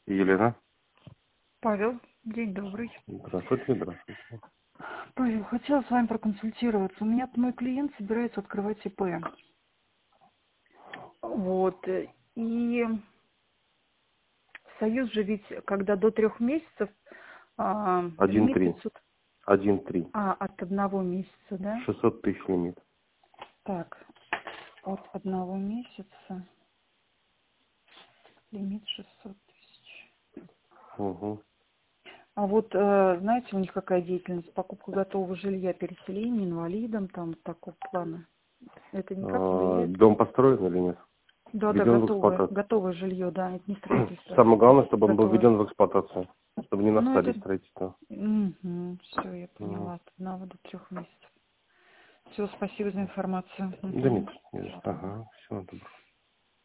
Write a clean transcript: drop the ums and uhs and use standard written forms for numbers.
Елена. Павел, день добрый. Здравствуйте, здравствуйте. Павел, хотела с вами проконсультироваться. У меня мой клиент собирается открывать ИП. Вот. И союз же ведь, когда до 3 месяцев, лимит 1,3. 500... 1,3. от 1 месяца, да? 600 тысяч лимит. Так, от 1 месяца лимит 600 тысяч. Угу. А вот, знаете, у них какая деятельность? Покупка готового жилья, переселение инвалидам, там, такого плана. Это никак не влияет? Дом построен или нет? Да, Введен в эксплуатацию. готовое жилье, да, это не строительство. Самое главное, чтобы он был Готовое. введен в эксплуатацию. Чтобы не на Ну, стадии это... строительства. Все, я поняла. От 1 до 3 месяцев. Все, спасибо за информацию. Да нет, Мгм. нет. Ага, всего доброго.